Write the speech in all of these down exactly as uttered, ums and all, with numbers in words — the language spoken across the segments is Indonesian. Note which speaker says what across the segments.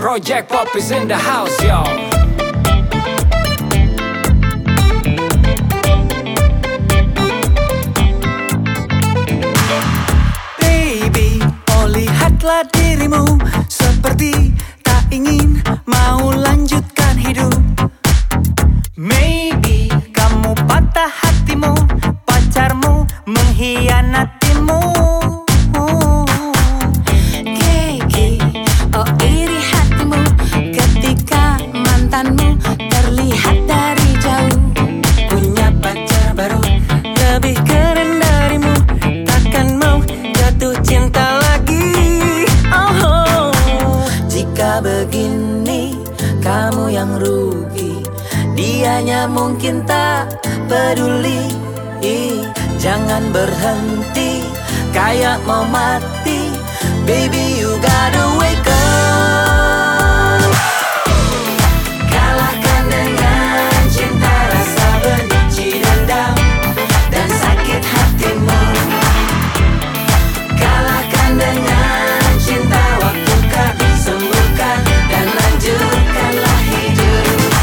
Speaker 1: Project Pop is in the house, yo.
Speaker 2: Baby, oh lihatlah dirimu seperti tak ingin mau lanjutkan hidup. Maybe kamu patah hatimu, pacarmu mengkhianatimu.
Speaker 3: Kiki, oh iri hatimu ketika mantanmu terlihat dari jauh.
Speaker 2: Punya pacar baru lebih keren darimu, takkan mau jatuh cinta lagi. Oh, jika begini kamu yang rugi, dianya mungkin tak peduli. Jangan berhenti kayak mau mati. Baby, you gotta wake up. Kalahkan dengan cinta rasa benci, dendam, dan sakit hatimu. Kalahkan dengan cinta waktu kan sembuhkan dan lanjutkanlah hidup.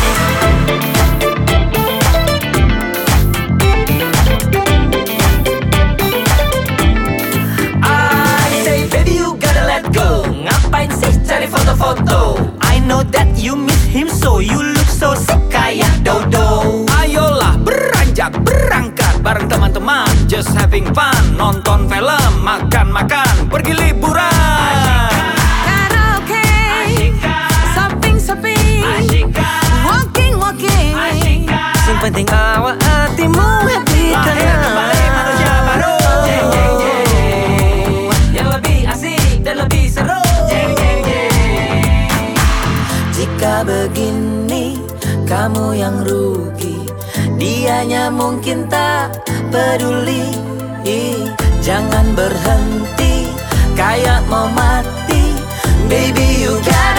Speaker 2: Ngapain sih cari foto-foto? I know that you miss him, so you look so sick kayak dodo.
Speaker 1: Ayolah beranjak, berangkat bareng teman-teman, just having fun. Nonton film, makan-makan, pergi liburan.
Speaker 3: Karaoke, shopping-shopping, walking-walking.
Speaker 2: Yang penting awak hatimu happy tenang.
Speaker 1: Kembali manusia baru, jeng jeng jeng, yang lebih asik dan lebih seru. Jeng jeng jeng.
Speaker 2: Jika begini kamu yang rugi, dianya mungkin tak peduli. Jangan berhenti kayak mau mati. Baby, you got